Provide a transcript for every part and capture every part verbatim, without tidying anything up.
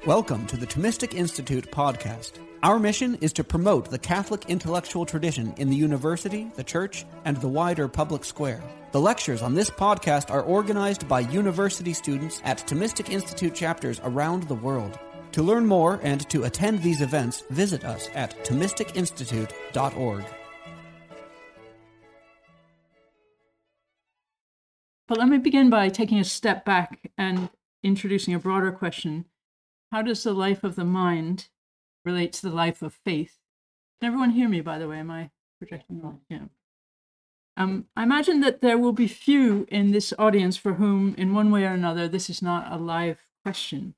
Welcome to the Thomistic Institute podcast. Our mission is to promote the Catholic intellectual tradition in the university, the church, and the wider public square. The lectures on this podcast are organized by university students at Thomistic Institute chapters around the world. To learn more and to attend these events, visit us at thomistic institute dot org. But let me begin by taking a step back and introducing a broader question. How does the life of the mind relate to the life of faith? Can everyone hear me, by the way? Am I projecting on? Yeah. Um, I imagine that there will be few in this audience for whom, in one way or another, this is not a live question.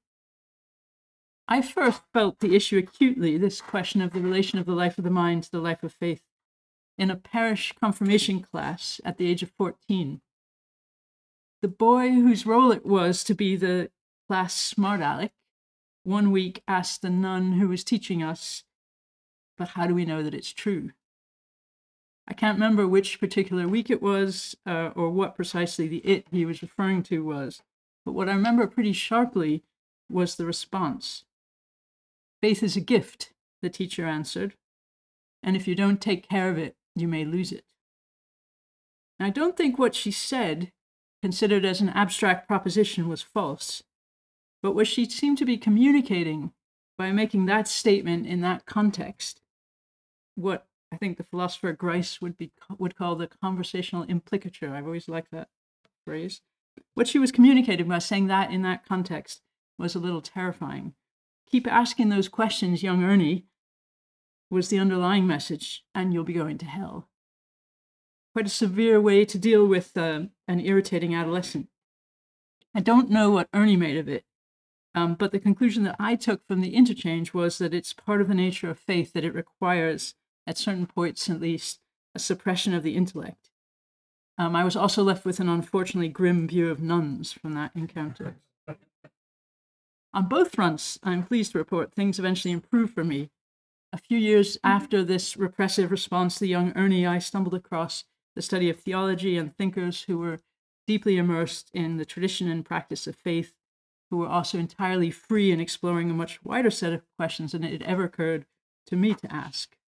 I first felt the issue acutely, this question of the relation of the life of the mind to the life of faith, in a parish confirmation class at the age of fourteen. The boy whose role it was to be the class smart aleck one week asked the nun who was teaching us, but how do we know that it's true? I can't remember which particular week it was uh, or what precisely the it he was referring to was, but what I remember pretty sharply was the response. Faith is a gift, the teacher answered, and if you don't take care of it, you may lose it. And I don't think what she said, considered as an abstract proposition, was false. But what she seemed to be communicating by making that statement in that context, what I think the philosopher Grice would be would call the conversational implicature. I've always liked that phrase. What she was communicating by saying that in that context was a little terrifying. Keep asking those questions, young Ernie, was the underlying message, and you'll be going to hell. Quite a severe way to deal with uh, an irritating adolescent. I don't know what Ernie made of it. Um, but the conclusion that I took from the interchange was that it's part of the nature of faith that it requires, at certain points at least, a suppression of the intellect. Um, I was also left with an unfortunately grim view of nuns from that encounter. On both fronts, I'm pleased to report things eventually improved for me. A few years after this repressive response to young Ernie, I stumbled across the study of theology and thinkers who were deeply immersed in the tradition and practice of faith, who were also entirely free in exploring a much wider set of questions than it had ever occurred to me to ask.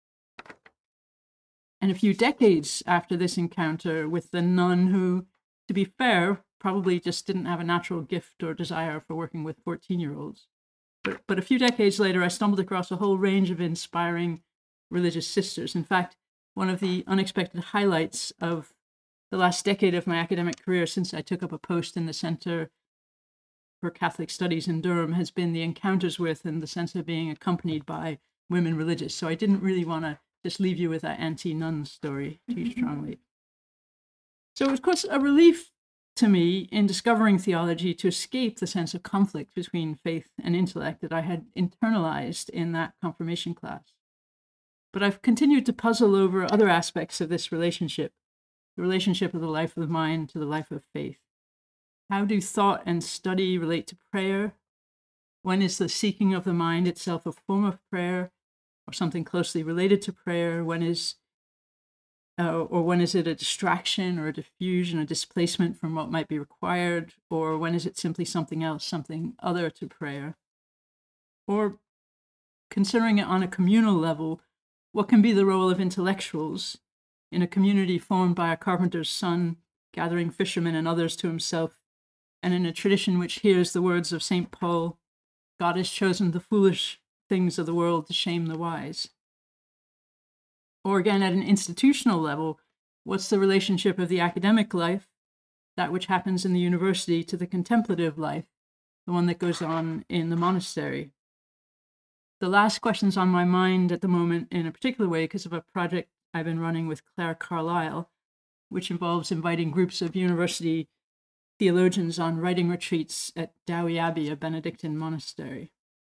And a few decades after this encounter with the nun who, to be fair, probably just didn't have a natural gift or desire for working with fourteen-year-olds. But, but a few decades later, I stumbled across a whole range of inspiring religious sisters. In fact, one of the unexpected highlights of the last decade of my academic career since I took up a post in the Center for Catholic Studies in Durham has been the encounters with and the sense of being accompanied by women religious. So I didn't really want to just leave you with that anti-nun story too strongly. So it was, of course, a relief to me in discovering theology to escape the sense of conflict between faith and intellect that I had internalized in that confirmation class. But I've continued to puzzle over other aspects of this relationship, the relationship of the life of the mind to the life of faith. How do thought and study relate to prayer? When is the seeking of the mind itself a form of prayer or something closely related to prayer? When is, uh, or when is it a distraction or a diffusion, a displacement from what might be required? Or when is it simply something else, something other to prayer? Or considering it on a communal level, what can be the role of intellectuals in a community formed by a carpenter's son, gathering fishermen and others to himself, and in a tradition which hears the words of Saint Paul, God has chosen the foolish things of the world to shame the wise? Or again, at an institutional level, what's the relationship of the academic life, that which happens in the university, to the contemplative life, the one that goes on in the monastery? The last question's on my mind at the moment in a particular way because of a project I've been running with Claire Carlisle, which involves inviting groups of university theologians on writing retreats at Dowie Abbey, a Benedictine monastery.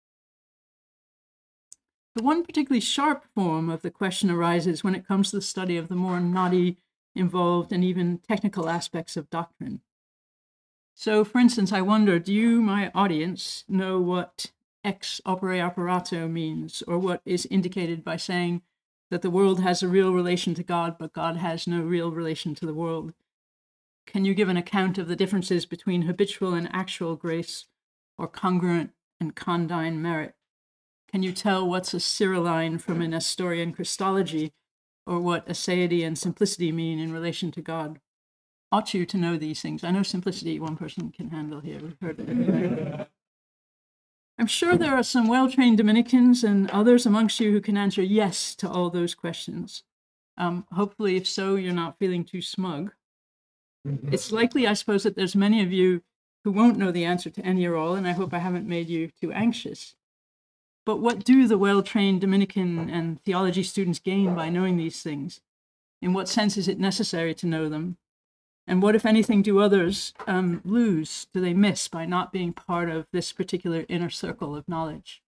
The one particularly sharp form of the question arises when it comes to the study of the more knotty, involved, and even technical aspects of doctrine. So, for instance, I wonder, do you, my audience, know what ex opere operato means, or what is indicated by saying that the world has a real relation to God, but God has no real relation to the world? Can you give an account of the differences between habitual and actual grace, or congruent and condign merit? Can you tell what's a Cyrilline from a Nestorian Christology, or what aseity and simplicity mean in relation to God? Ought you to know these things? I know simplicity one person can handle here. We've heard it. I'm sure there are some well-trained Dominicans and others amongst you who can answer yes to all those questions. Um, hopefully, if so, you're not feeling too smug. It's likely, I suppose, that there's many of you who won't know the answer to any or all, and I hope I haven't made you too anxious. But what do the well-trained Dominican and theology students gain by knowing these things? In what sense is it necessary to know them? And what, if anything, do others um, lose, do they miss by not being part of this particular inner circle of knowledge?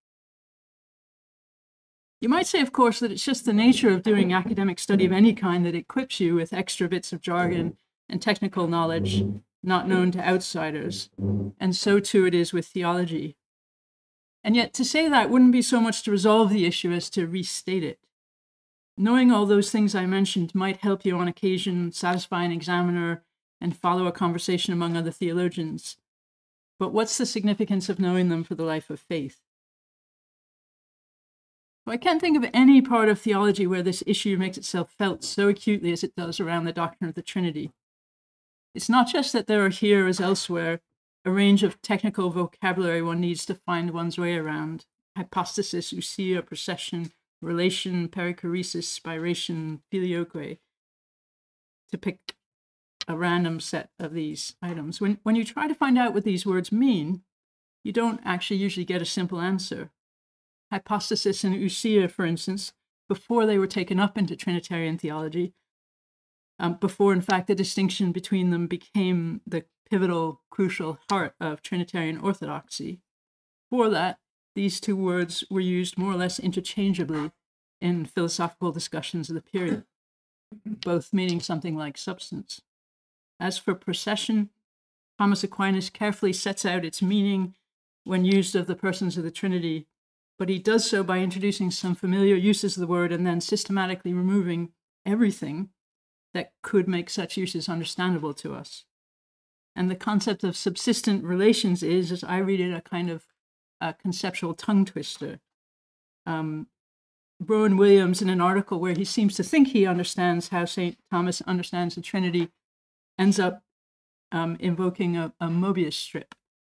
You might say, of course, that it's just the nature of doing academic study of any kind that equips you with extra bits of jargon and technical knowledge not known to outsiders, and so too it is with theology. And yet to say that wouldn't be so much to resolve the issue as to restate it. Knowing all those things I mentioned might help you on occasion satisfy an examiner and follow a conversation among other theologians. But what's the significance of knowing them for the life of faith? Well, I can't think of any part of theology where this issue makes itself felt so acutely as it does around the doctrine of the Trinity. It's not just that there are here, as elsewhere, a range of technical vocabulary one needs to find one's way around: hypostasis, ousia, procession, relation, perichoresis, spiration, filioque, to pick a random set of these items. When, when you try to find out what these words mean, you don't actually usually get a simple answer. Hypostasis and ousia, for instance, before they were taken up into Trinitarian theology, um, before, in fact, the distinction between them became the pivotal, crucial heart of Trinitarian orthodoxy. Before that, these two words were used more or less interchangeably in philosophical discussions of the period, both meaning something like substance. As for procession, Thomas Aquinas carefully sets out its meaning when used of the persons of the Trinity, but he does so by introducing some familiar uses of the word and then systematically removing everything that could make such uses understandable to us. And the concept of subsistent relations is, as I read it, a kind of a conceptual tongue twister. Um, Rowan Williams, in an article where he seems to think he understands how Saint Thomas understands the Trinity, ends up um, invoking a, a Mobius strip.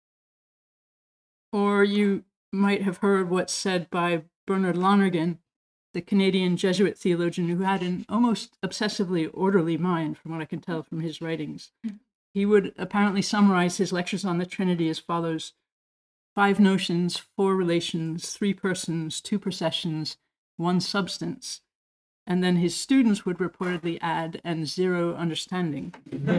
Or you might have heard what's said by Bernard Lonergan, the Canadian Jesuit theologian who had an almost obsessively orderly mind, from what I can tell from his writings. He would apparently summarize his lectures on the Trinity as follows: five notions, four relations, three persons, two processions, one substance. And then his students would reportedly add, and zero understanding.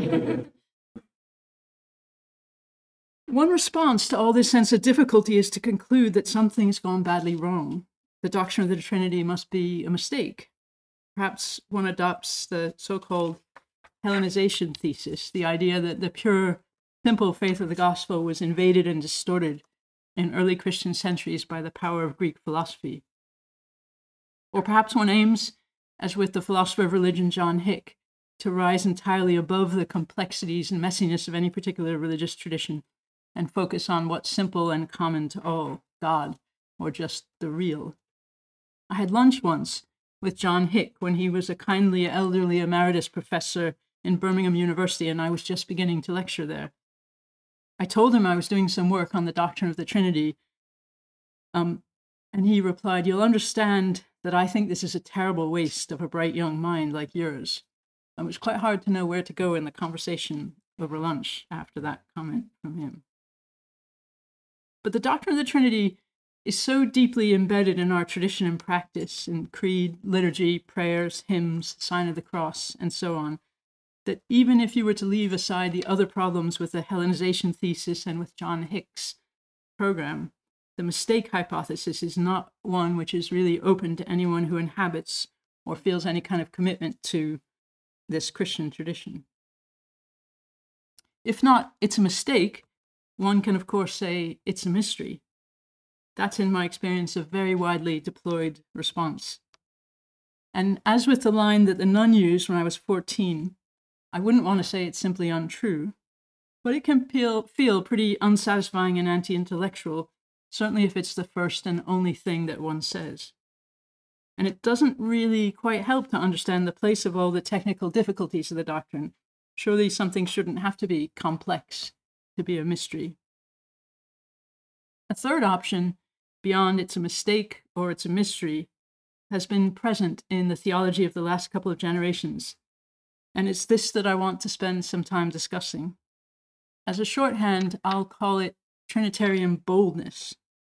One response to all this sense of difficulty is to conclude that something's gone badly wrong. The doctrine of the Trinity must be a mistake. Perhaps one adopts the so-called Hellenization thesis, the idea that the pure, simple faith of the gospel was invaded and distorted in early Christian centuries by the power of Greek philosophy. Or perhaps one aims, as with the philosopher of religion John Hick, to rise entirely above the complexities and messiness of any particular religious tradition and focus on what's simple and common to all, God, or just the real. I had lunch once with John Hick when he was a kindly elderly emeritus professor in Birmingham University, and I was just beginning to lecture there. I told him I was doing some work on the doctrine of the Trinity, um, and he replied, "You'll understand that I think this is a terrible waste of a bright young mind like yours." It was quite hard to know where to go in the conversation over lunch after that comment from him. But the doctrine of the Trinity is so deeply embedded in our tradition and practice, in creed, liturgy, prayers, hymns, sign of the cross, and so on, that even if you were to leave aside the other problems with the Hellenization thesis and with John Hick's program, the mistake hypothesis is not one which is really open to anyone who inhabits or feels any kind of commitment to this Christian tradition. If not, it's a mistake, one can, of course, say it's a mystery. That's, in my experience, a very widely deployed response. And as with the line that the nun used when I was fourteen, I wouldn't want to say it's simply untrue, but it can feel, feel pretty unsatisfying and anti-intellectual certainly if it's the first and only thing that one says. And it doesn't really quite help to understand the place of all the technical difficulties of the doctrine. Surely something shouldn't have to be complex to be a mystery. A third option, beyond it's a mistake or it's a mystery, has been present in the theology of the last couple of generations. And it's this that I want to spend some time discussing. As a shorthand, I'll call it Trinitarian boldness.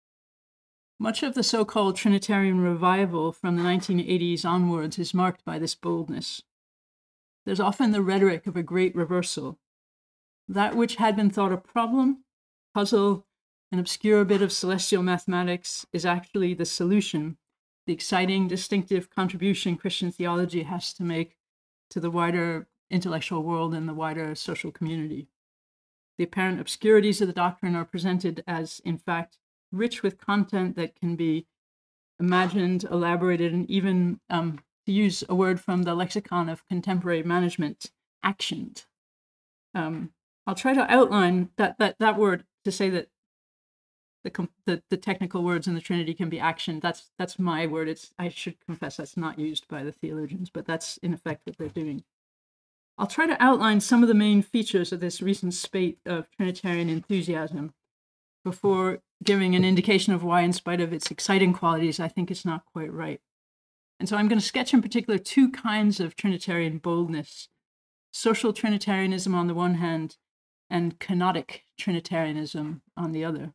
Much of the so-called Trinitarian revival from the nineteen eighties onwards is marked by this boldness. There's often the rhetoric of a great reversal. That which had been thought a problem, puzzle, an obscure bit of celestial mathematics is actually the solution, the exciting, distinctive contribution Christian theology has to make to the wider intellectual world and the wider social community. The apparent obscurities of the doctrine are presented as, in fact, rich with content that can be imagined, elaborated, and even, um, to use a word from the lexicon of contemporary management, actioned. Um, I'll try to outline that, that, that word to say that the, the, the technical words in the Trinity can be actioned. That's, that's my word. It's, I should confess that's not used by the theologians, but that's in effect what they're doing. I'll try to outline some of the main features of this recent spate of Trinitarian enthusiasm before giving an indication of why, in spite of its exciting qualities, I think it's not quite right. And so I'm going to sketch in particular two kinds of Trinitarian boldness: social Trinitarianism on the one hand, and kenotic Trinitarianism on the other.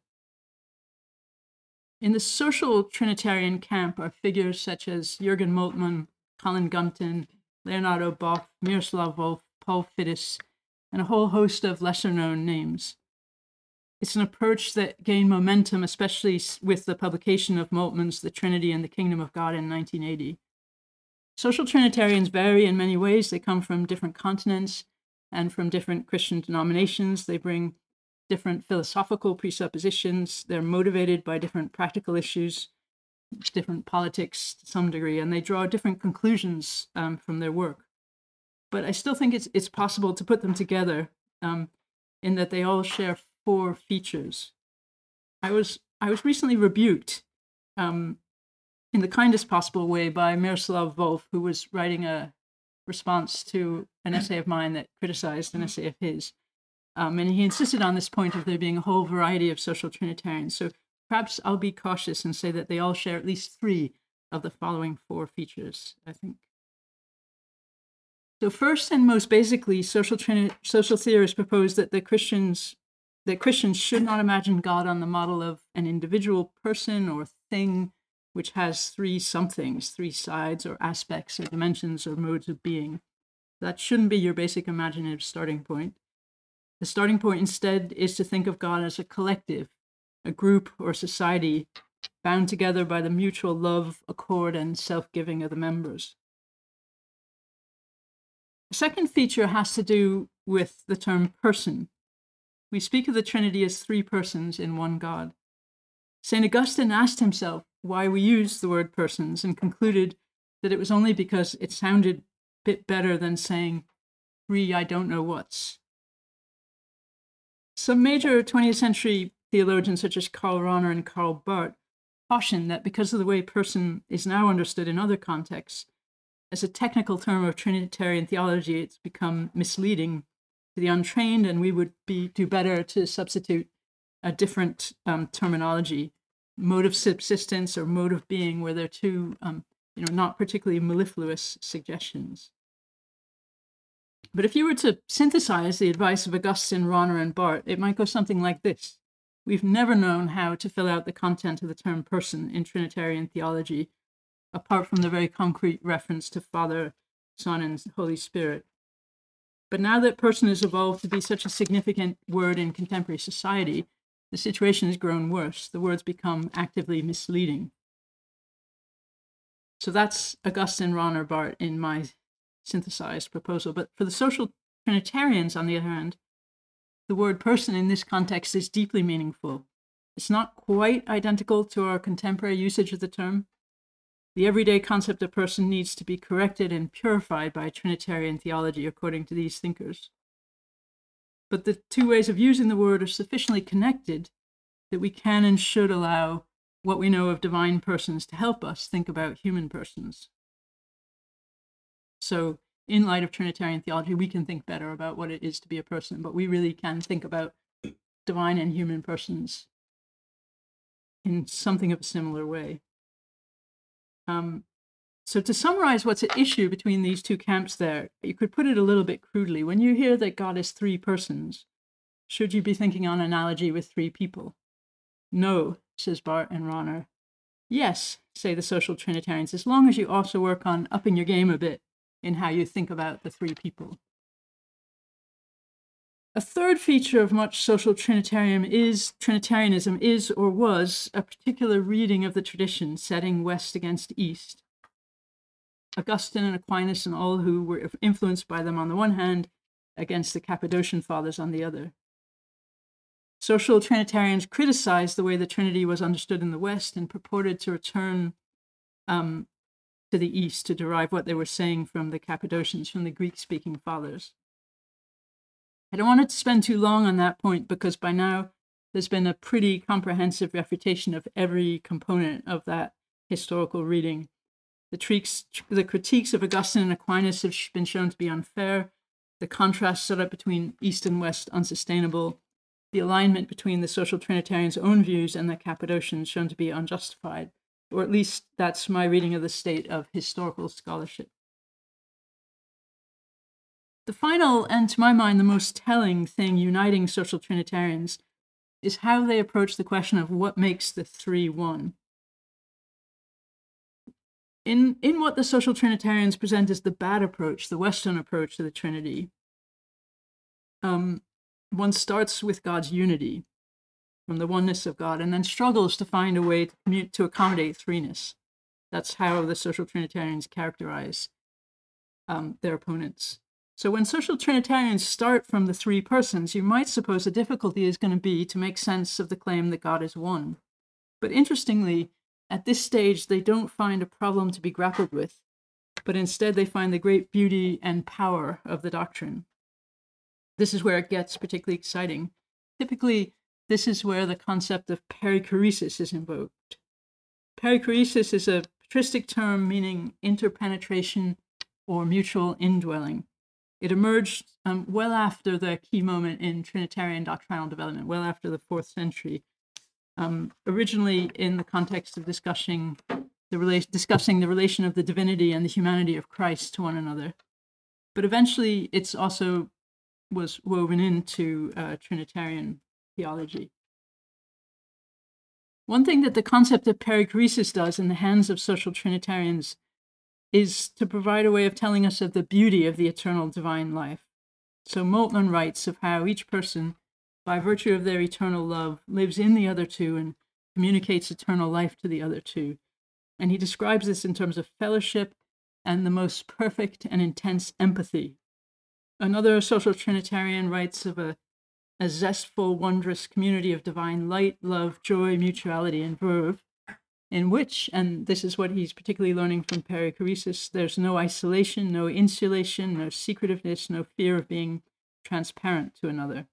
In the social Trinitarian camp are figures such as Jürgen Moltmann, Colin Gunton, Leonardo Boff, Miroslav Volf, Paul Fiddes, and a whole host of lesser-known names. It's an approach that gained momentum, especially with the publication of Moltmann's The Trinity and the Kingdom of God in nineteen eighty. Social Trinitarians vary in many ways. They come from different continents and from different Christian denominations. They bring different philosophical presuppositions. They're motivated by different practical issues, different politics to some degree, and they draw different conclusions um, from their work. But I still think it's, it's possible to put them together um, in that they all share four features. I was I was recently rebuked um, in the kindest possible way by Miroslav Volf, who was writing a response to an essay of mine that criticized an essay of his. Um, and he insisted on this point of there being a whole variety of social Trinitarians. So perhaps I'll be cautious and say that they all share at least three of the following four features, I think. So first and most basically, social, Trini- social theorists propose that the Christians that Christians should not imagine God on the model of an individual person or thing which has three somethings, three sides or aspects or dimensions or modes of being. That shouldn't be your basic imaginative starting point. The starting point instead is to think of God as a collective, a group or society bound together by the mutual love, accord, and self-giving of the members. The second feature has to do with the term person. We speak of the Trinity as three persons in one God. Saint Augustine asked himself why we use the word persons and concluded that it was only because it sounded a bit better than saying three I don't know whats. Some major twentieth century theologians such as Karl Rahner and Karl Barth caution that because of the way person is now understood in other contexts, as a technical term of Trinitarian theology, it's become misleading to the untrained, and we would be do better to substitute a different um, terminology, mode of subsistence or mode of being, where they're two, um, you know, not particularly mellifluous suggestions. But if you were to synthesize the advice of Augustine, Rahner, and Barth, it might go something like this. We've never known how to fill out the content of the term person in Trinitarian theology, apart from the very concrete reference to Father, Son, and Holy Spirit. But now that person has evolved to be such a significant word in contemporary society, the situation has grown worse. The words become actively misleading. So that's Augustine, Rahner, Barth in my synthesized proposal. But for the social Trinitarians, on the other hand, the word person in this context is deeply meaningful. It's not quite identical to our contemporary usage of the term. The everyday concept of person needs to be corrected and purified by Trinitarian theology, according to these thinkers. But the two ways of using the word are sufficiently connected that we can and should allow what we know of divine persons to help us think about human persons. So in light of Trinitarian theology, we can think better about what it is to be a person, but we really can think about divine and human persons in something of a similar way. Um, so to summarize what's at issue between these two camps there, you could put it a little bit crudely. When you hear that God is three persons, should you be thinking on analogy with three people? No, says Barth and Rahner. Yes, say the social Trinitarians, as long as you also work on upping your game a bit in how you think about the three people. A third feature of much social Trinitarian is, Trinitarianism is or was a particular reading of the tradition setting West against East. Augustine and Aquinas and all who were influenced by them on the one hand, against the Cappadocian Fathers on the other. Social Trinitarians criticized the way the Trinity was understood in the West and purported to return um, to the East to derive what they were saying from the Cappadocians, from the Greek-speaking Fathers. I don't want to spend too long on that point because by now there's been a pretty comprehensive refutation of every component of that historical reading. The, treaks, the critiques of Augustine and Aquinas have been shown to be unfair, the contrast set up between East and West unsustainable, the alignment between the social Trinitarians' own views and the Cappadocians shown to be unjustified, or at least that's my reading of the state of historical scholarship. The final, and to my mind, the most telling thing uniting social Trinitarians is how they approach the question of what makes the three one. In, in what the social Trinitarians present as the bad approach, the Western approach to the Trinity, um, one starts with God's unity, from the oneness of God, and then struggles to find a way to, commute, to accommodate threeness. That's how the social Trinitarians characterize um, their opponents. So when social Trinitarians start from the three persons, you might suppose the difficulty is going to be to make sense of the claim that God is one. But interestingly, at this stage, they don't find a problem to be grappled with, but instead they find the great beauty and power of the doctrine. This is where it gets particularly exciting. Typically, this is where the concept of perichoresis is invoked. Perichoresis is a patristic term meaning interpenetration or mutual indwelling. It emerged um, well after the key moment in Trinitarian doctrinal development, well after the fourth century. Um, originally in the context of discussing the, rela- discussing the relation of the divinity and the humanity of Christ to one another. But eventually it's also was woven into uh, Trinitarian theology. One thing that the concept of perichoresis does in the hands of social Trinitarians is to provide a way of telling us of the beauty of the eternal divine life. So Moltmann writes of how each person, by virtue of their eternal love, lives in the other two and communicates eternal life to the other two. And he describes this in terms of fellowship and the most perfect and intense empathy. Another social Trinitarian writes of a, a zestful, wondrous community of divine light, love, joy, mutuality, and verve, in which, and this is what he's particularly learning from perichoresis, there's no isolation, no insulation, no secretiveness, no fear of being transparent to another.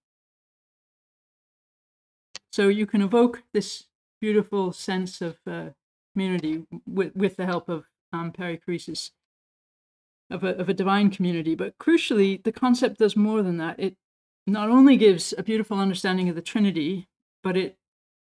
So you can evoke this beautiful sense of uh, community with, with the help of um, perichoresis, of a, of a divine community. But crucially, the concept does more than that. It not only gives a beautiful understanding of the Trinity, but it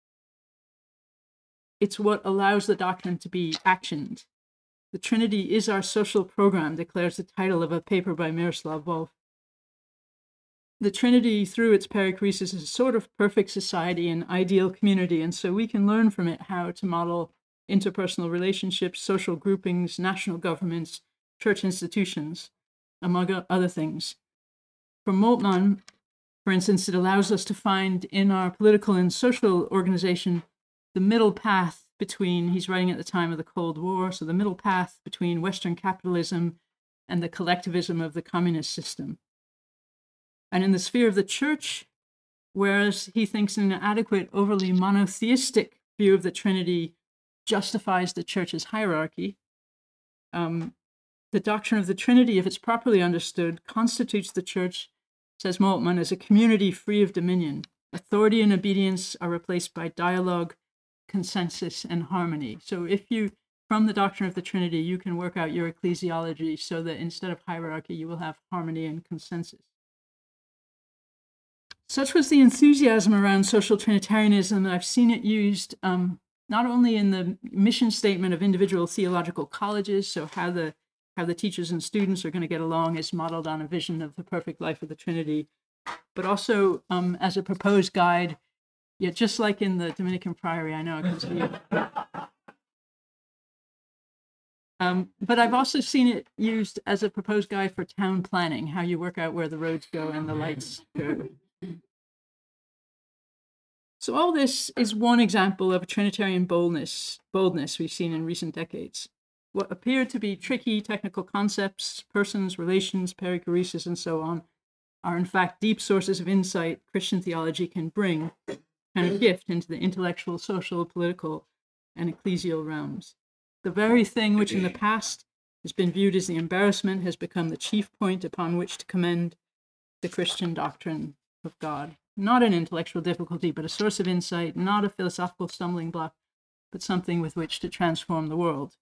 it's what allows the doctrine to be actioned. The Trinity is our social program, declares the title of a paper by Miroslav Volf. The Trinity, through its perichoresis, is a sort of perfect society and ideal community, and so we can learn from it how to model interpersonal relationships, social groupings, national governments, church institutions, among other things. For Moltmann, for instance, it allows us to find in our political and social organization the middle path between, he's writing at the time of the Cold War, so the middle path between Western capitalism and the collectivism of the communist system. And in the sphere of the church, whereas he thinks an inadequate, overly monotheistic view of the Trinity justifies the church's hierarchy, um, the doctrine of the Trinity, if it's properly understood, constitutes the church, says Moltmann, as a community free of dominion, Authority and obedience are replaced by dialogue, consensus, and harmony. So if you, from the doctrine of the Trinity, you can work out your ecclesiology so that instead of hierarchy, you will have harmony and consensus. Such was the enthusiasm around social Trinitarianism that I've seen it used um, not only in the mission statement of individual theological colleges, so how the how the teachers and students are going to get along is modeled on a vision of the perfect life of the Trinity, but also um, as a proposed guide, yet just like in the Dominican Priory, I know it comes to you. Um, but I've also seen it used as a proposed guide for town planning, how you work out where the roads go and the lights go. So all this is one example of a Trinitarian boldness, boldness we've seen in recent decades. What appear to be tricky technical concepts, persons, relations, perichoresis, and so on, are in fact deep sources of insight Christian theology can bring, kind of gift into the intellectual, social, political, and ecclesial realms. The very thing which in the past has been viewed as the embarrassment has become the chief point upon which to commend the Christian doctrine of God. Not an intellectual difficulty, but a source of insight, not a philosophical stumbling block, but something with which to transform the world.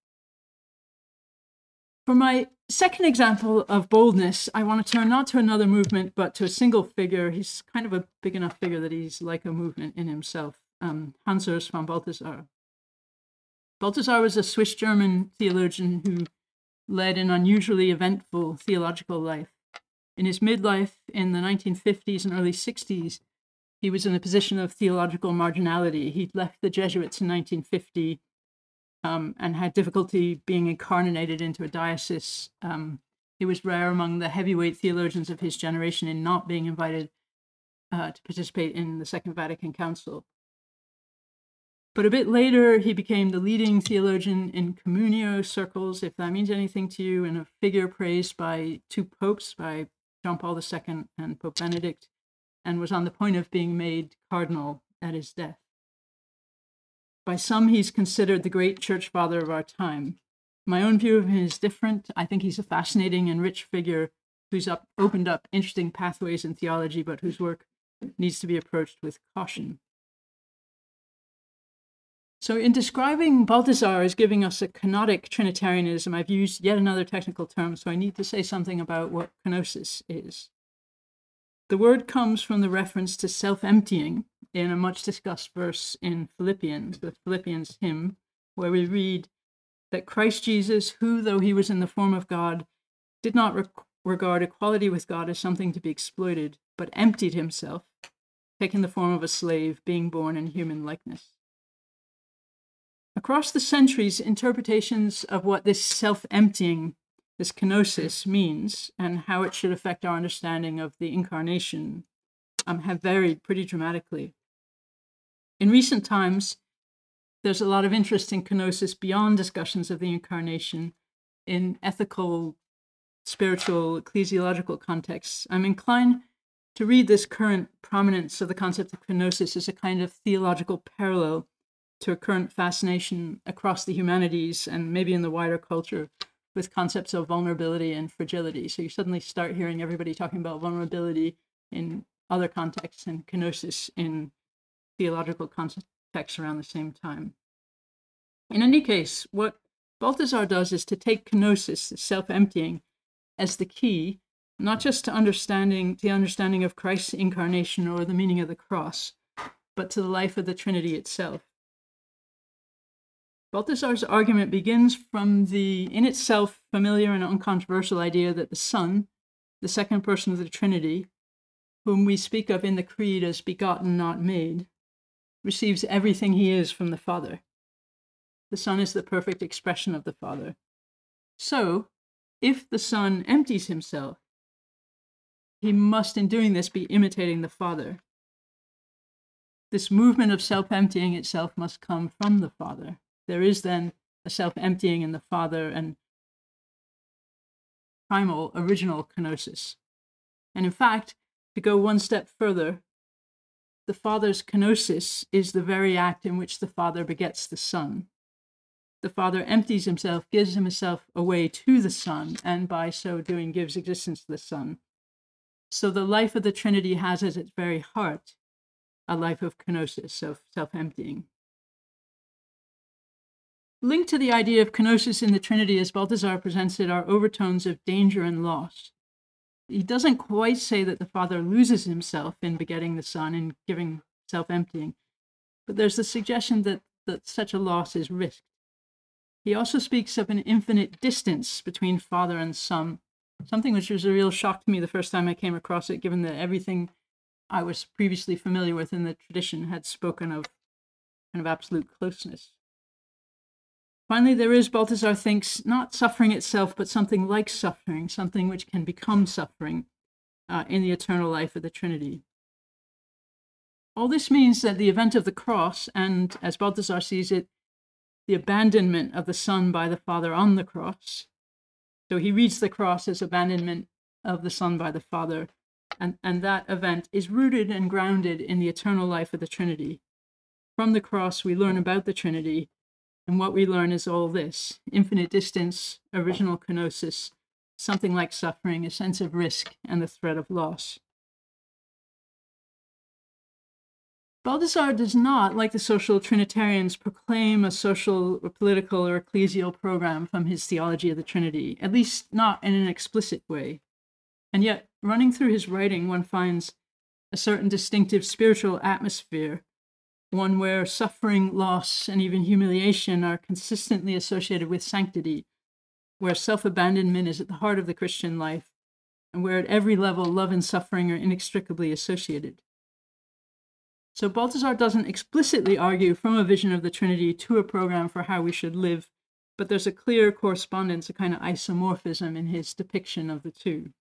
For my second example of boldness, I want to turn not to another movement, but to a single figure. He's kind of a big enough figure that he's like a movement in himself, um, Hans Urs von Balthasar. Balthasar was a Swiss-German theologian who led an unusually eventful theological life. In his midlife in the nineteen fifties and early sixties, he was in a position of theological marginality. He'd left the Jesuits in nineteen fifty um, and had difficulty being incarnated into a diocese. Um, he was rare among the heavyweight theologians of his generation in not being invited uh, to participate in the Second Vatican Council. But a bit later, he became the leading theologian in communio circles, if that means anything to you, and a figure praised by two popes, by John Paul the Second and Pope Benedict, and was on the point of being made cardinal at his death. By some, he's considered the great church father of our time. My own view of him is different. I think he's a fascinating and rich figure who's up, opened up interesting pathways in theology, but whose work needs to be approached with caution. So in describing Balthasar as giving us a kenotic Trinitarianism, I've used yet another technical term, so I need to say something about what kenosis is. The word comes from the reference to self-emptying in a much-discussed verse in Philippians, the Philippians hymn, where we read that Christ Jesus, who, though he was in the form of God, did not re- regard equality with God as something to be exploited, but emptied himself, taking the form of a slave, being born in human likeness. Across the centuries, interpretations of what this self-emptying, this kenosis, means and how it should affect our understanding of the incarnation um, have varied pretty dramatically. In recent times, there's a lot of interest in kenosis beyond discussions of the incarnation in ethical, spiritual, ecclesiological contexts. I'm inclined to read this current prominence of the concept of kenosis as a kind of theological parallel to a current fascination across the humanities and maybe in the wider culture with concepts of vulnerability and fragility. So you suddenly start hearing everybody talking about vulnerability in other contexts and kenosis in theological contexts around the same time. In any case, what Balthasar does is to take kenosis, self-emptying, as the key, not just to understanding the understanding of Christ's incarnation or the meaning of the cross, but to the life of the Trinity itself. Balthasar's argument begins from the, in itself, familiar and uncontroversial idea that the Son, the second person of the Trinity, whom we speak of in the Creed as begotten, not made, receives everything he is from the Father. The Son is the perfect expression of the Father. So, if the Son empties himself, he must, in doing this, be imitating the Father. This movement of self-emptying itself must come from the Father. There is then a self-emptying in the Father and primal, original kenosis. And in fact, to go one step further, the Father's kenosis is the very act in which the Father begets the Son. The Father empties himself, gives himself away to the Son, and by so doing gives existence to the Son. So the life of the Trinity has as its very heart a life of kenosis, of self-emptying. Linked to the idea of kenosis in the Trinity, as Balthasar presents it, are overtones of danger and loss. He doesn't quite say that the Father loses himself in begetting the Son and giving self-emptying, but there's the suggestion that, that such a loss is risked. He also speaks of an infinite distance between Father and Son, something which was a real shock to me the first time I came across it, given that everything I was previously familiar with in the tradition had spoken of kind of absolute closeness. Finally, there is, Balthasar thinks, not suffering itself, but something like suffering, something which can become suffering uh, in the eternal life of the Trinity. All this means that the event of the cross, and as Balthasar sees it, the abandonment of the Son by the Father on the cross. So he reads the cross as abandonment of the Son by the Father, and, and that event is rooted and grounded in the eternal life of the Trinity. From the cross, we learn about the Trinity, and what we learn is all this: infinite distance, original kenosis, something like suffering, a sense of risk, and the threat of loss. Balthasar does not, like the social Trinitarians, proclaim a social or political or ecclesial program from his theology of the Trinity, at least not in an explicit way. And yet, running through his writing, one finds a certain distinctive spiritual atmosphere, one where suffering, loss, and even humiliation are consistently associated with sanctity, where self-abandonment is at the heart of the Christian life, and where at every level love and suffering are inextricably associated. So Balthasar doesn't explicitly argue from a vision of the Trinity to a program for how we should live, but there's a clear correspondence, a kind of isomorphism in his depiction of the two.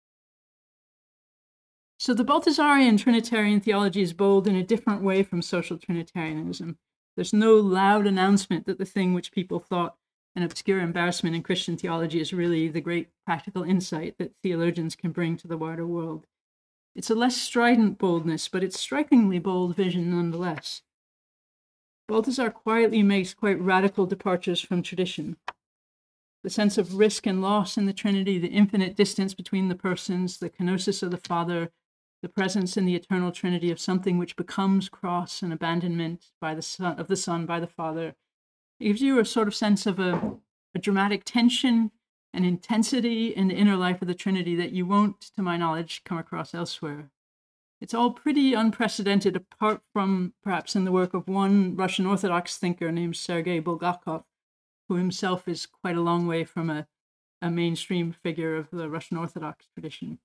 So the Balthasarian Trinitarian theology is bold in a different way from social Trinitarianism. There's no loud announcement that the thing which people thought an obscure embarrassment in Christian theology is really the great practical insight that theologians can bring to the wider world. It's a less strident boldness, but it's strikingly bold vision nonetheless. Balthasar quietly makes quite radical departures from tradition. The sense of risk and loss in the Trinity, the infinite distance between the persons, the kenosis of the Father, the presence in the eternal Trinity of something which becomes cross and abandonment by the Son, of the Son by the Father. It gives you a sort of sense of a, a dramatic tension and intensity in the inner life of the Trinity that you won't, to my knowledge, come across elsewhere. It's all pretty unprecedented, apart from perhaps in the work of one Russian Orthodox thinker named Sergei Bulgakov, who himself is quite a long way from a, a mainstream figure of the Russian Orthodox tradition.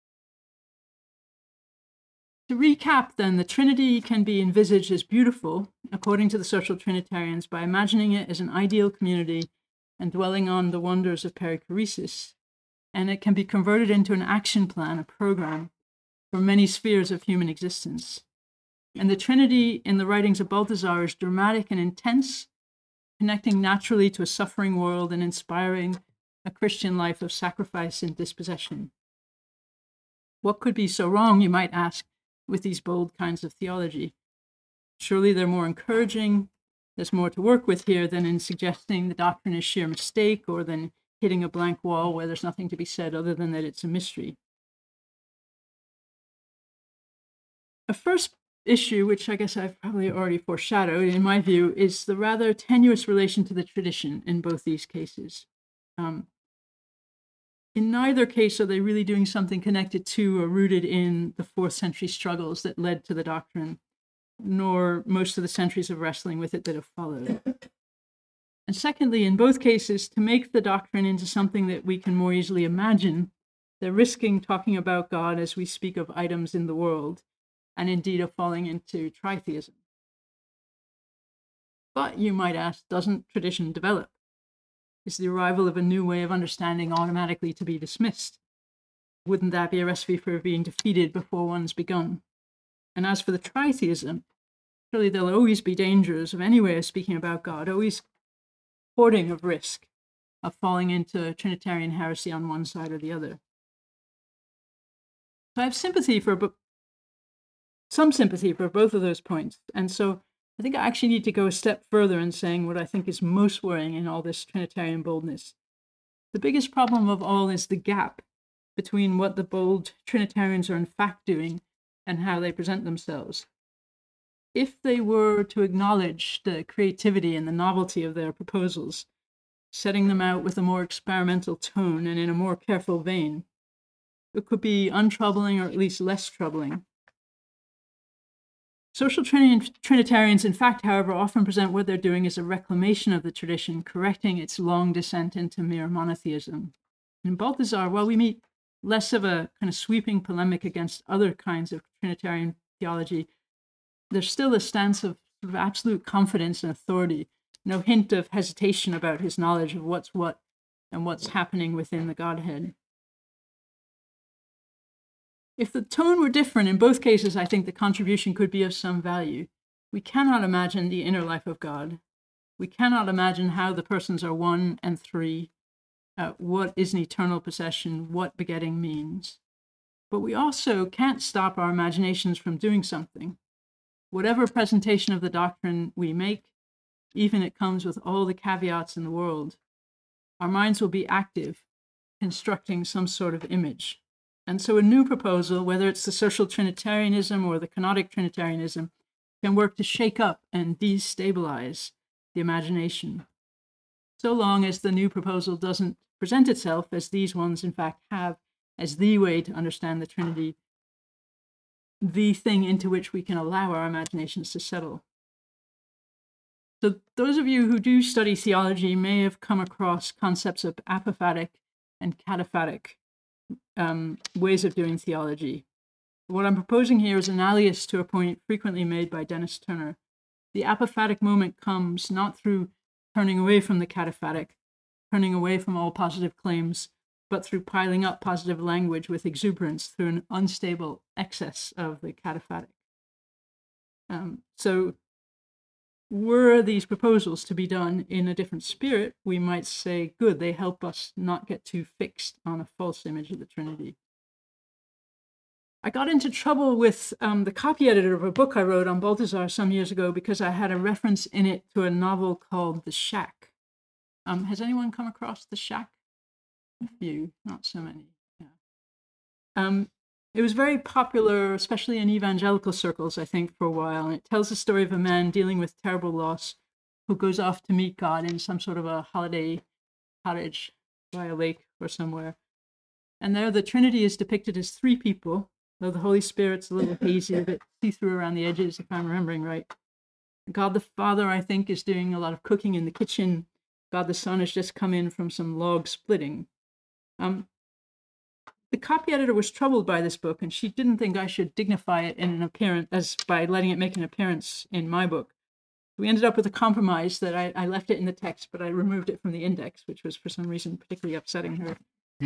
To recap, then, the Trinity can be envisaged as beautiful, according to the social Trinitarians, by imagining it as an ideal community and dwelling on the wonders of perichoresis, and it can be converted into an action plan, a program, for many spheres of human existence. And the Trinity in the writings of Balthasar is dramatic and intense, connecting naturally to a suffering world and inspiring a Christian life of sacrifice and dispossession. What could be so wrong, you might ask, with these bold kinds of theology? Surely they're more encouraging. There's more to work with here than in suggesting the doctrine is sheer mistake, or than hitting a blank wall where there's nothing to be said other than that it's a mystery. A first issue, which I guess I've probably already foreshadowed, in my view, is the rather tenuous relation to the tradition in both these cases. Um, In neither case are they really doing something connected to or rooted in the fourth century struggles that led to the doctrine, nor most of the centuries of wrestling with it that have followed. And secondly, in both cases, to make the doctrine into something that we can more easily imagine, they're risking talking about God as we speak of items in the world, and indeed of falling into tritheism. But you might ask, doesn't tradition develop? Is the arrival of a new way of understanding automatically to be dismissed? Wouldn't that be a recipe for being defeated before one's begun? And as for the tritheism, surely there'll always be dangers of any way of speaking about God, always hoarding of risk of falling into Trinitarian heresy on one side or the other. So I have sympathy for, some sympathy for both of those points. And so I think I actually need to go a step further in saying what I think is most worrying in all this Trinitarian boldness. The biggest problem of all is the gap between what the bold Trinitarians are in fact doing and how they present themselves. if they were to acknowledge the creativity and the novelty of their proposals, setting them out with a more experimental tone and in a more careful vein, it could be untroubling or at least less troubling. Social Trinitarians, in fact, however, often present what they're doing as a reclamation of the tradition, correcting its long descent into mere monotheism. In Balthasar, while we meet less of a kind of sweeping polemic against other kinds of Trinitarian theology, there's still a stance of, sort of absolute confidence and authority, no hint of hesitation about his knowledge of what's what and what's happening within the Godhead. If the tone were different in both cases, I think the contribution could be of some value. We cannot imagine the inner life of God. We cannot imagine how the persons are one and three, uh, what is an eternal possession, what begetting means. But we also can't stop our imaginations from doing something. Whatever presentation of the doctrine we make, even it comes with all the caveats in the world, our minds will be active, constructing some sort of image. And so a new proposal, whether it's the social Trinitarianism or the kenotic Trinitarianism, can work to shake up and destabilize the imagination, so long as the new proposal doesn't present itself, as these ones in fact have, as the way to understand the Trinity, the thing into which we can allow our imaginations to settle. So those of you who do study theology may have come across concepts of apophatic and cataphatic um, ways of doing theology. What I'm proposing here is analogous to a point frequently made by Dennis Turner. The apophatic moment comes not through turning away from the cataphatic, turning away from all positive claims, but through piling up positive language with exuberance through an unstable excess of the cataphatic. Um, so were these proposals to be done in a different spirit, we might say, good, they help us not get too fixed on a false image of the Trinity. I got into trouble with um, the copy editor of a book I wrote on Balthasar some years ago because I had a reference in it to a novel called The Shack. Um, has anyone come across The Shack? A few, not so many. Yeah. Um, it was very popular, especially in evangelical circles, I think, for a while. And it tells the story of a man dealing with terrible loss who goes off to meet God in some sort of a holiday cottage by a lake or somewhere. And there the Trinity is depicted as three people, though the Holy Spirit's a little hazy, a bit see-through around the edges, if I'm remembering right. God the Father, I think, is doing a lot of cooking in the kitchen. God the Son has just come in from some log splitting. Um, the copy editor was troubled by this book, and she didn't think I should dignify it in an appearance as by letting it make an appearance in my book. We ended up with a compromise that I, I left it in the text, but I removed it from the index, which was for some reason particularly upsetting her.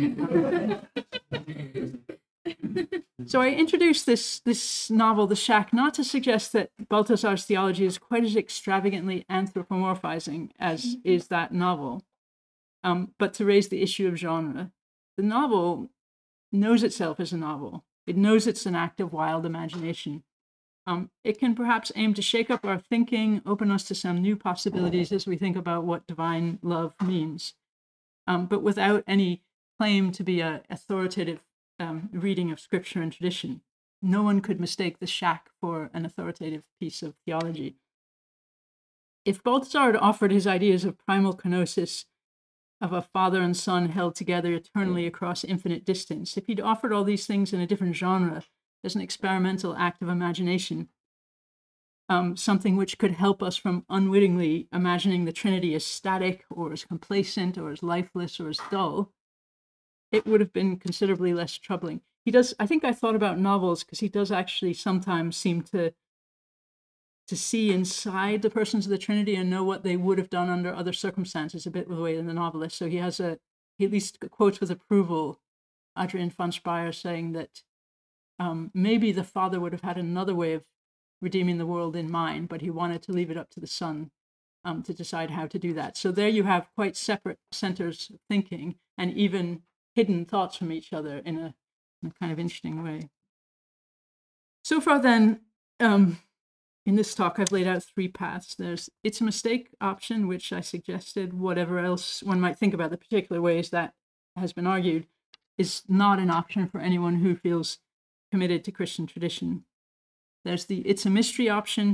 So I introduced this, this novel, The Shack, not to suggest that Balthasar's theology is quite as extravagantly anthropomorphizing as is that novel, um, but to raise the issue of genre. The novel knows itself as a novel. It knows it's an act of wild imagination. Um, it can perhaps aim to shake up our thinking, open us to some new possibilities as we think about what divine love means, um, but without any claim to be an authoritative um, reading of scripture and tradition. No one could mistake The Shack for an authoritative piece of theology. If Balthasar had offered his ideas of primal kenosis, of a father and son held together eternally across infinite distance, if he'd offered all these things in a different genre as an experimental act of imagination, um, something which could help us from unwittingly imagining the Trinity as static or as complacent or as lifeless or as dull, it would have been considerably less troubling. He does, I think I thought about novels because he does actually sometimes seem to to see inside the persons of the Trinity and know what they would have done under other circumstances, a bit the way in the novelist. So he has a, he at least quotes with approval Adrian von Speyer saying that um, maybe the Father would have had another way of redeeming the world in mind, but he wanted to leave it up to the Son um, to decide how to do that. So there you have quite separate centers of thinking and even hidden thoughts from each other in a, in a kind of interesting way. So far then, um, in this talk, I've laid out three paths. There's it's a mistake option, which I suggested, whatever else one might think about the particular ways that has been argued, is not an option for anyone who feels committed to Christian tradition. There's the it's a mystery option,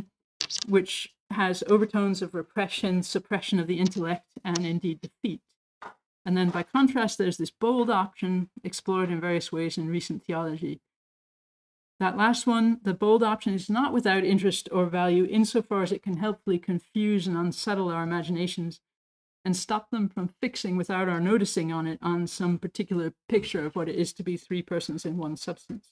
which has overtones of repression, suppression of the intellect, and indeed defeat. And then by contrast, there's this bold option explored in various ways in recent theology. That last one, the bold option, is not without interest or value insofar as it can helpfully confuse and unsettle our imaginations and stop them from fixing without our noticing on it on some particular picture of what it is to be three persons in one substance.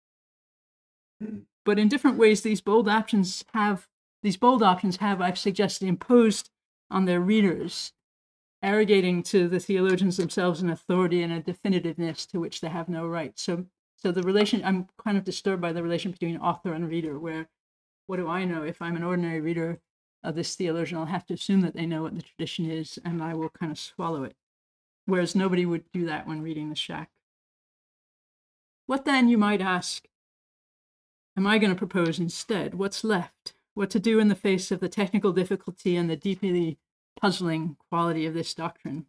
But in different ways, these bold options have, these bold options have, I've suggested, imposed on their readers, arrogating to the theologians themselves an authority and a definitiveness to which they have no right. So, so the relation, I'm kind of disturbed by the relation between author and reader, where what do I know? If I'm an ordinary reader of this theologian, I'll have to assume that they know what the tradition is, and I will kind of swallow it. Whereas nobody would do that when reading the Shack. What then, you might ask, am I going to propose instead? What's left? What to do in the face of the technical difficulty and the deeply puzzling quality of this doctrine?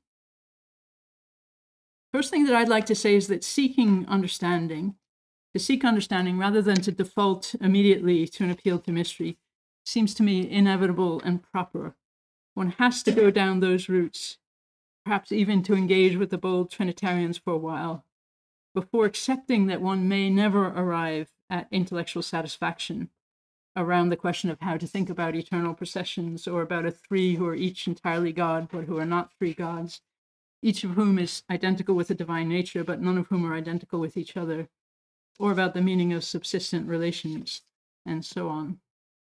First thing that I'd like to say is that seeking understanding, to seek understanding rather than to default immediately to an appeal to mystery, seems to me inevitable and proper. One has to go down those routes, perhaps even to engage with the bold Trinitarians for a while, before accepting that one may never arrive at intellectual satisfaction around the question of how to think about eternal processions, or about a three who are each entirely God, but who are not three gods, each of whom is identical with the divine nature, but none of whom are identical with each other, or about the meaning of subsistent relations, and so on.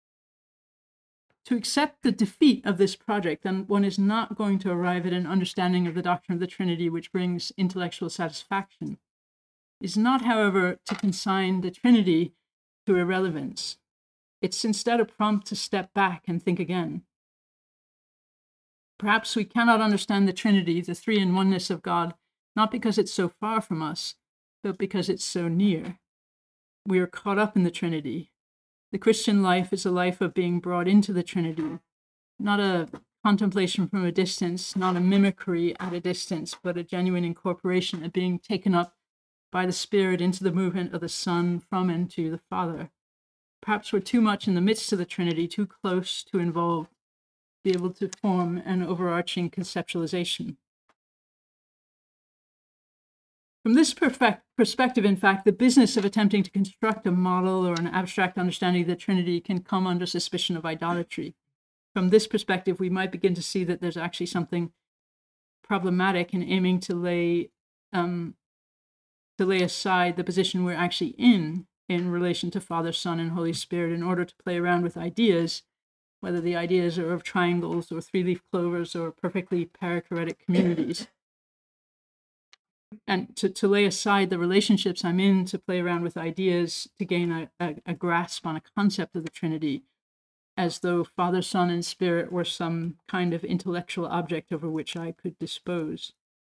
To accept the defeat of this project, then one is not going to arrive at an understanding of the doctrine of the Trinity which brings intellectual satisfaction. Is not, however, to consign the Trinity to irrelevance. It's instead a prompt to step back and think again. Perhaps we cannot understand the Trinity, the three-in-oneness of God, not because it's so far from us, but because it's so near. We are caught up in the Trinity. The Christian life is a life of being brought into the Trinity, not a contemplation from a distance, not a mimicry at a distance, but a genuine incorporation of being taken up by the Spirit into the movement of the Son from and to the Father. Perhaps we're too much in the midst of the Trinity, too close, too involved, to be able to form an overarching conceptualization. From this perfect perspective, in fact, the business of attempting to construct a model or an abstract understanding of the Trinity can come under suspicion of idolatry. From this perspective, we might begin to see that there's actually something problematic in aiming to lay um, to lay aside the position we're actually in in relation to Father, Son, and Holy Spirit in order to play around with ideas, whether the ideas are of triangles or three-leaf clovers or perfectly perichoretic communities. And to, to lay aside the relationships I'm in to play around with ideas to gain a, a, a grasp on a concept of the Trinity, as though Father, Son, and Spirit were some kind of intellectual object over which I could dispose.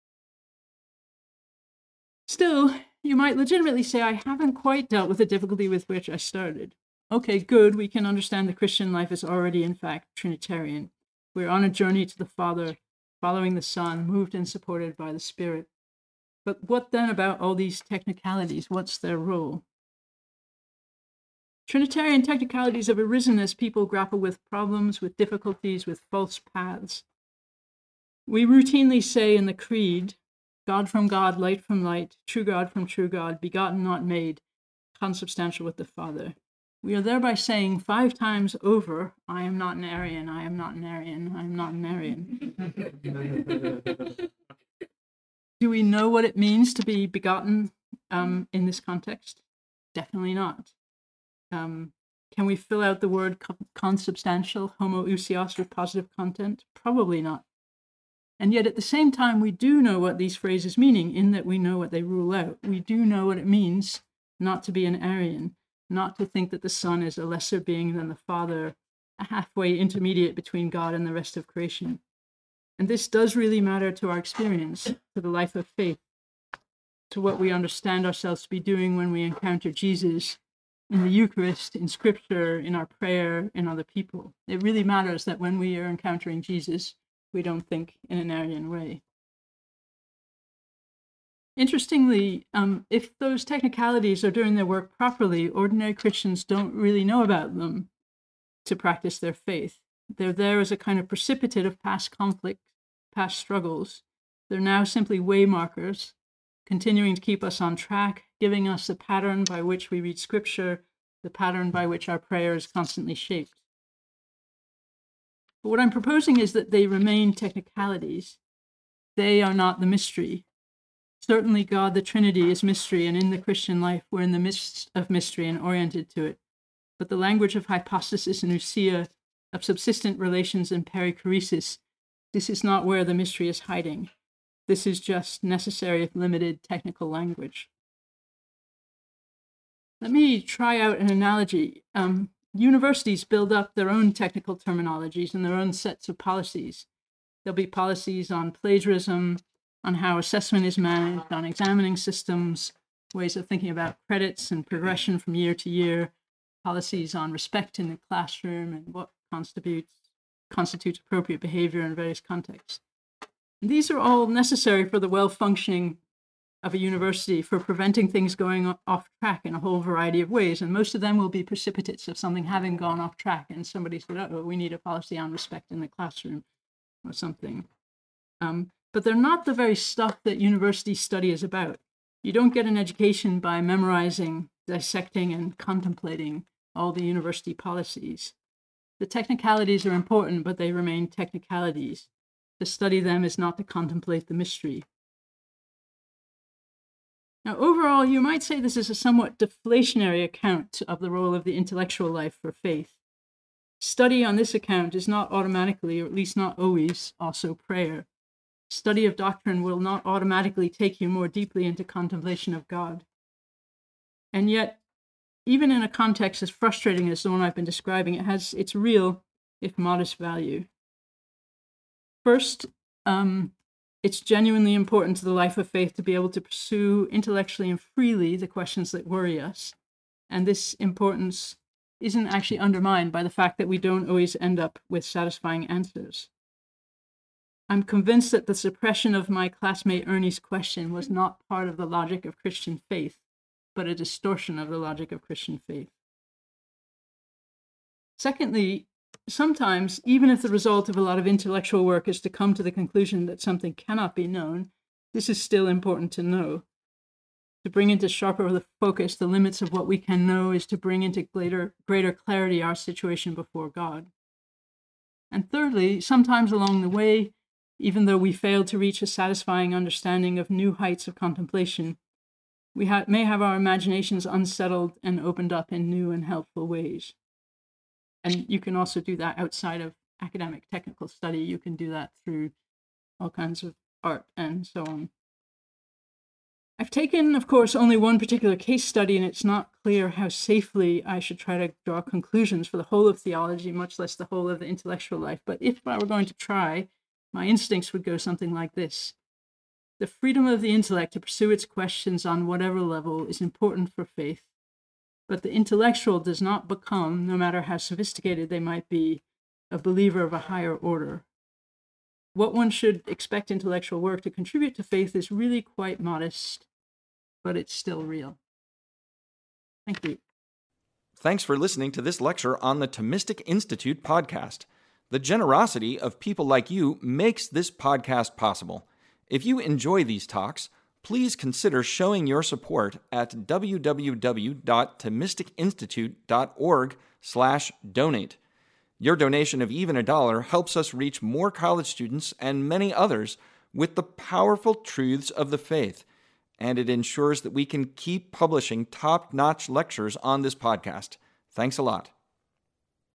Still, you might legitimately say I haven't quite dealt with the difficulty with which I started. Okay, good, we can understand the Christian life is already, in fact, Trinitarian. We're on a journey to the Father, following the Son, moved and supported by the Spirit. But what then about all these technicalities? What's their role? Trinitarian technicalities have arisen as people grapple with problems, with difficulties, with false paths. We routinely say in the Creed, God from God, light from light, true God from true God, begotten, not made, consubstantial with the Father. We are thereby saying five times over, I am not an Arian, I am not an Arian, I am not an Arian. Do we know what it means to be begotten um, in this context? Definitely not. Um, can we fill out the word consubstantial, homoousios, with positive content? Probably not. And yet at the same time, we do know what these phrases mean, in that we know what they rule out. We do know what it means not to be an Arian, not to think that the Son is a lesser being than the Father, a halfway intermediate between God and the rest of creation. And this does really matter to our experience, to the life of faith, to what we understand ourselves to be doing when we encounter Jesus in the Eucharist, in Scripture, in our prayer, in other people. It really matters that when we are encountering Jesus, we don't think in an Arian way. Interestingly, um, if those technicalities are doing their work properly, ordinary Christians don't really know about them. to practice their faith. They're there as a kind of precipitate of past conflicts, past struggles. They're now simply way markers, continuing to keep us on track, giving us the pattern by which we read Scripture, the pattern by which our prayer is constantly shaped. But what I'm proposing is that they remain technicalities. They are not the mystery. Certainly God, the Trinity, is mystery, and in the Christian life, we're in the midst of mystery and oriented to it. But the language of hypostasis and ousia, of subsistent relations and perichoresis, this is not where the mystery is hiding. This is just necessary, if limited, technical language. Let me try out an analogy. Um, universities build up their own technical terminologies and their own sets of policies. There'll be policies on plagiarism, on how assessment is managed, on examining systems, ways of thinking about credits and progression from year to year, policies on respect in the classroom and what constitutes, constitutes appropriate behavior in various contexts. And these are all necessary for the well-functioning of a university, for preventing things going off track in a whole variety of ways. And most of them will be precipitates of something having gone off track and somebody said, oh, we need a policy on respect in the classroom or something. Um, but they're not the very stuff that university study is about. You don't get an education by memorizing, dissecting, and contemplating all the university policies. The technicalities are important, but they remain technicalities. To study them is not to contemplate the mystery. Now, overall, you might say this is a somewhat deflationary account of the role of the intellectual life for faith. Study on this account is not automatically, or at least not always, also prayer. Study of doctrine will not automatically take you more deeply into contemplation of God. And yet, even in a context as frustrating as the one I've been describing, it has its real, if modest, value. First, um, it's genuinely important to the life of faith to be able to pursue intellectually and freely the questions that worry us. And this importance isn't actually undermined by the fact that we don't always end up with satisfying answers. I'm convinced that the suppression of my classmate Ernie's question was not part of the logic of Christian faith, but a distortion of the logic of Christian faith. Secondly, sometimes, even if the result of a lot of intellectual work is to come to the conclusion that something cannot be known, this is still important to know. To bring into sharper focus the limits of what we can know is to bring into greater, greater clarity our situation before God. And thirdly, sometimes along the way, even though we fail to reach a satisfying understanding of new heights of contemplation, we ha- may have our imaginations unsettled and opened up in new and helpful ways. And you can also do that outside of academic technical study. You can do that through all kinds of art and so on. I've taken, of course, only one particular case study, and it's not clear how safely I should try to draw conclusions for the whole of theology, much less the whole of the intellectual life. But if I were going to try, my instincts would go something like this. The freedom of the intellect to pursue its questions on whatever level is important for faith. But the intellectual does not become, no matter how sophisticated they might be, a believer of a higher order. What one should expect intellectual work to contribute to faith is really quite modest, but it's still real. Thank you. Thanks for listening to this lecture on the Thomistic Institute podcast. The generosity of people like you makes this podcast possible. If you enjoy these talks, please consider showing your support at w w w dot thomistic institute dot org slash donate. Your donation of even a dollar helps us reach more college students and many others with the powerful truths of the faith, and it ensures that we can keep publishing top-notch lectures on this podcast. Thanks a lot.